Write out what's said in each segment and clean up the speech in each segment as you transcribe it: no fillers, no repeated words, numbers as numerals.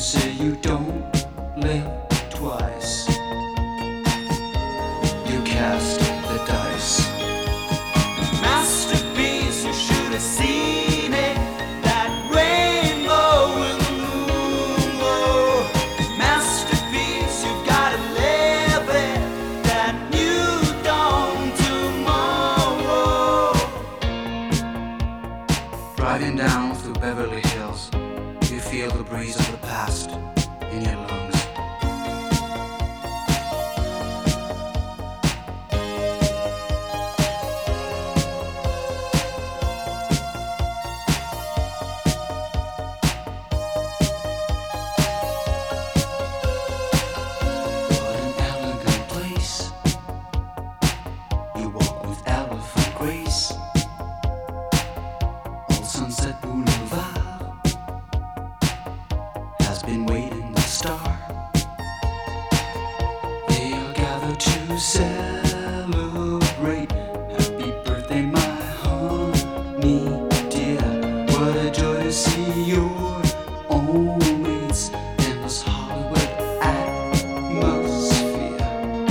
say you don't live twice. You cast the dice. Masterpiece, you should have seen it. That rainbow in the moonbow. Masterpiece, you've gotta live it. That new dawn tomorrow. Driving down through Beverly Hills, you feel the breeze of the past in your lungs. What an elegant place. You walk with elephant grace. Old Sunset Boulevard has been waiting to start. They are gathered to celebrate. Happy birthday, my honey dear. What a joy to see your own mates in this Hollywood atmosphere.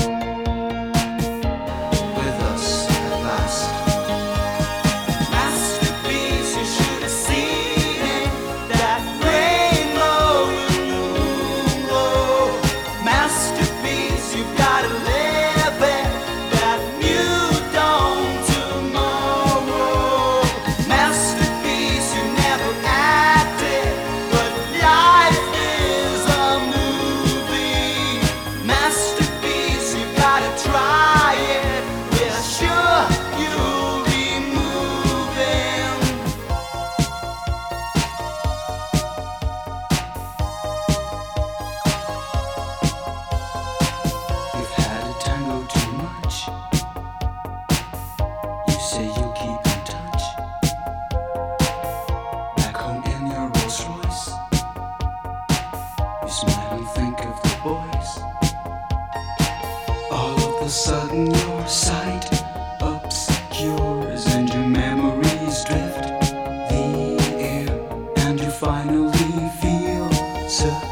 With us at last. Masterpiece, you should have seen it. That rainbow in the moonbow. Masterpiece, you've gotta live it. That new dawn tomorrow. Masterpiece, you never acted, but life is a movie. Masterpiece, you've gotta try it. We're sure you'll be moving. You've had a tango too much. You say you'll keep in touch. Back home in your Rolls Royce, you smile and think of the boys. All of a sudden your sight obscures and your memories drift the air, and you finally feel secure.